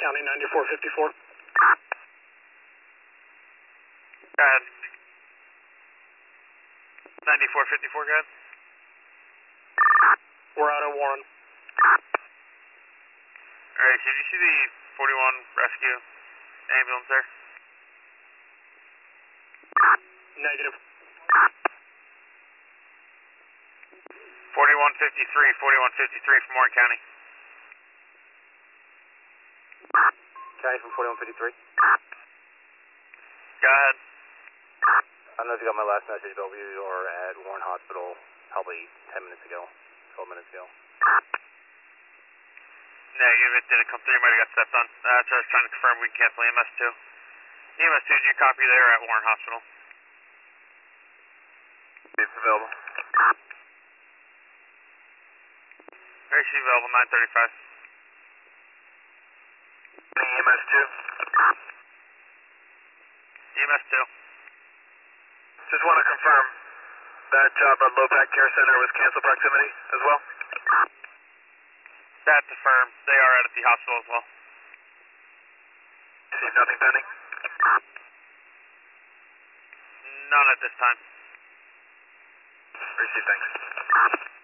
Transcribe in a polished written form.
County 9454. Go ahead. 9454, go ahead. We're out of Warren. Alright, did you see the 41 rescue ambulance there? Negative. 4153 from Warren County. County from 4153. Go ahead. I don't know if you got my last message, but we were at Warren Hospital probably 10 minutes ago, 12 minutes ago. Negative, it didn't come through. You might have got stepped on. That's what I was trying to confirm. We can cancel EMS2. EMS2, did you copy there at Warren Hospital? It's available. Where is she available? 935. EMS2. EMS2. Just want to confirm that job at Lopac Care Center was cancel proximity as well? That's affirmed. They are out at the hospital as well. See nothing pending? None at this time. Receive, thanks.